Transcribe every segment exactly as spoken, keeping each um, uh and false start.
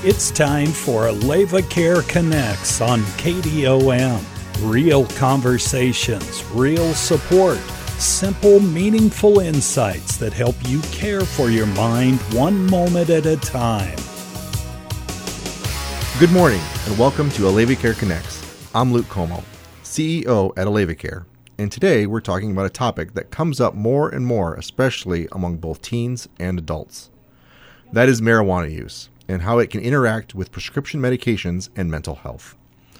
It's time for AlevaCare Connects on K D O M. Real conversations, real support, simple, meaningful insights that help you care for your mind one moment at a time. Good morning and welcome to AlevaCare Connects. I'm Luke Como, C E O at AlevaCare, and today we're talking about a topic that comes up more and more, especially among both teens and adults. That is marijuana use and how it can interact with prescription medications and mental health.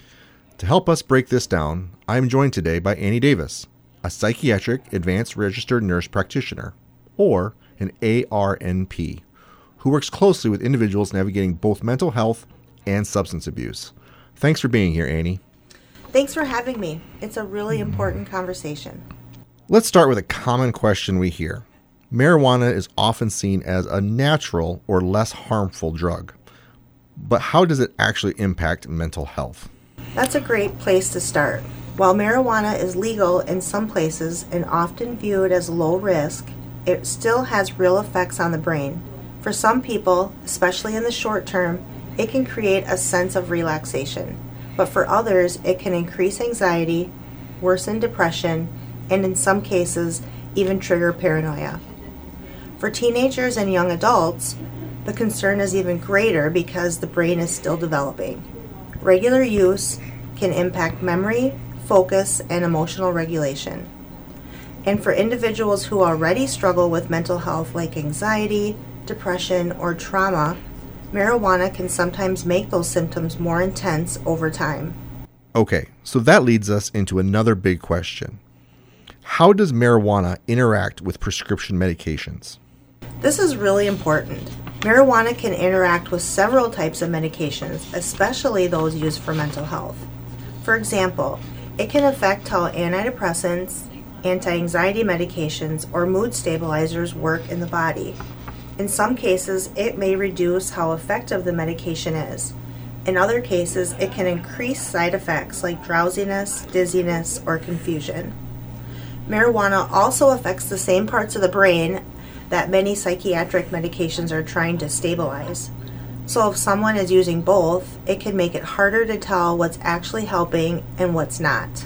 To help us break this down, I am joined today by Annie Davis, a psychiatric advanced registered nurse practitioner, or an A R N P, who works closely with individuals navigating both mental health and substance abuse. Thanks for being here, Annie. Thanks for having me. It's a really important conversation. Let's start with a common question we hear. Marijuana is often seen as a natural or less harmful drug, but how does it actually impact mental health? That's a great place to start. While marijuana is legal in some places and often viewed as low risk, it still has real effects on the brain. For some people, especially in the short term, it can create a sense of relaxation, but for others, it can increase anxiety, worsen depression, and in some cases, even trigger paranoia. For teenagers and young adults, the concern is even greater because the brain is still developing. Regular use can impact memory, focus, and emotional regulation. And for individuals who already struggle with mental health like anxiety, depression, or trauma, marijuana can sometimes make those symptoms more intense over time. Okay, so that leads us into another big question. How does marijuana interact with prescription medications? This is really important. Marijuana can interact with several types of medications, especially those used for mental health. For example, it can affect how antidepressants, anti-anxiety medications, or mood stabilizers work in the body. In some cases, it may reduce how effective the medication is. In other cases, it can increase side effects like drowsiness, dizziness, or confusion. Marijuana also affects the same parts of the brain that many psychiatric medications are trying to stabilize. So if someone is using both, it can make it harder to tell what's actually helping and what's not.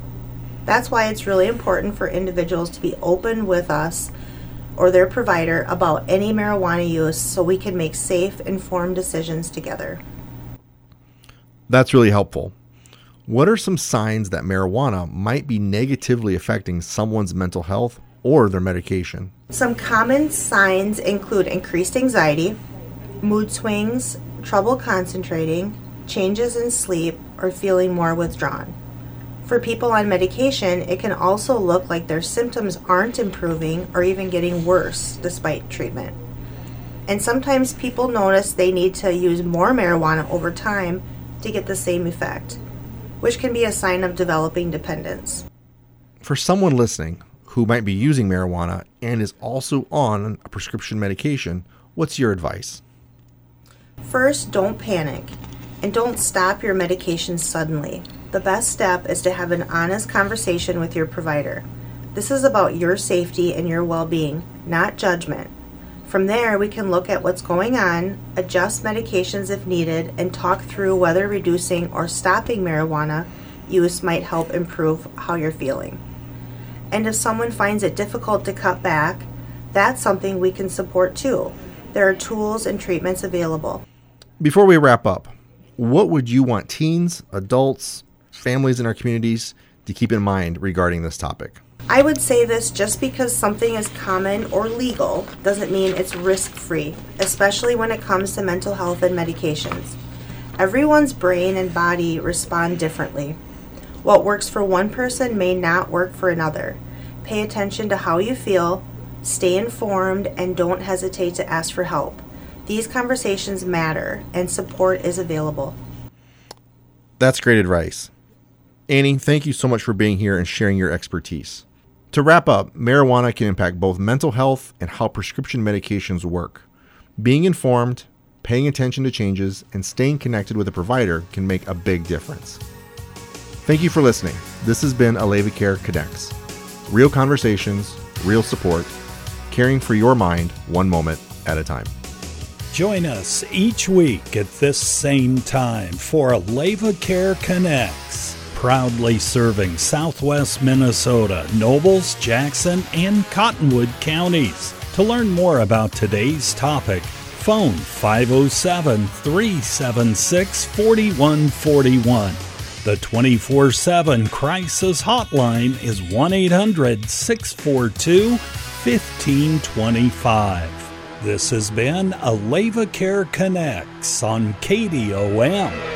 That's why it's really important for individuals to be open with us or their provider about any marijuana use so we can make safe, informed decisions together. That's really helpful. What are some signs that marijuana might be negatively affecting someone's mental health or their medication? Some common signs include increased anxiety, mood swings, trouble concentrating, changes in sleep, or feeling more withdrawn. For people on medication, it can also look like their symptoms aren't improving or even getting worse despite treatment. And sometimes people notice they need to use more marijuana over time to get the same effect, which can be a sign of developing dependence. For someone listening who might be using marijuana and is also on a prescription medication, what's your advice? First, don't panic and don't stop your medication suddenly. The best step is to have an honest conversation with your provider. This is about your safety and your well-being, not judgment. From there, we can look at what's going on, adjust medications if needed, and talk through whether reducing or stopping marijuana use might help improve how you're feeling. And if someone finds it difficult to cut back, that's something we can support too. There are tools and treatments available. Before we wrap up, what would you want teens, adults, families in our communities to keep in mind regarding this topic? I would say this: just because something is common or legal doesn't mean it's risk-free, especially when it comes to mental health and medications. Everyone's brain and body respond differently. What works for one person may not work for another. Pay attention to how you feel, stay informed, and don't hesitate to ask for help. These conversations matter, and support is available. That's great advice. Annie, thank you so much for being here and sharing your expertise. To wrap up, marijuana can impact both mental health and how prescription medications work. Being informed, paying attention to changes, and staying connected with a provider can make a big difference. Thank you for listening. This has been AlevaCare Connects. Real conversations, real support, caring for your mind one moment at a time. Join us each week at this same time for AlevaCare Connects, proudly serving Southwest Minnesota, Nobles, Jackson, and Cottonwood counties. To learn more about today's topic, phone five oh seven, three seven six, four one four one. The twenty-four seven crisis hotline is one eight hundred, six four two, one five two five. This has been AlevaCare Connects on K D O M.